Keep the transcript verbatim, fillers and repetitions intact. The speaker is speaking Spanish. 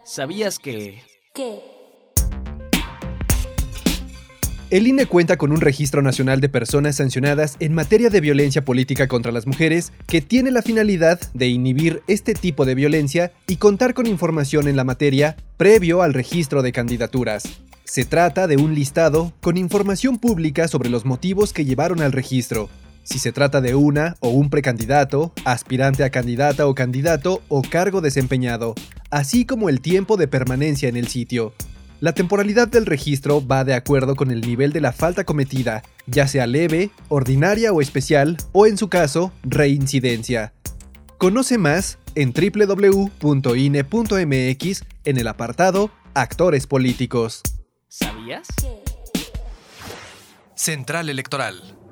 ¿Sabías que...? ¿Qué? El I N E cuenta con un registro nacional de personas sancionadas en materia de violencia política contra las mujeres que tiene la finalidad de inhibir este tipo de violencia y contar con información en la materia previo al registro de candidaturas. Se trata de un listado con información pública sobre los motivos que llevaron al registro, si se trata de una o un precandidato, aspirante a candidata o candidato o cargo desempeñado, así como el tiempo de permanencia en el sitio. La temporalidad del registro va de acuerdo con el nivel de la falta cometida, ya sea leve, ordinaria o especial, o en su caso, reincidencia. Conoce más en doble u doble u doble u punto i n e punto m x en el apartado Actores políticos. ¿Sabías? ¿Qué? Central Electoral.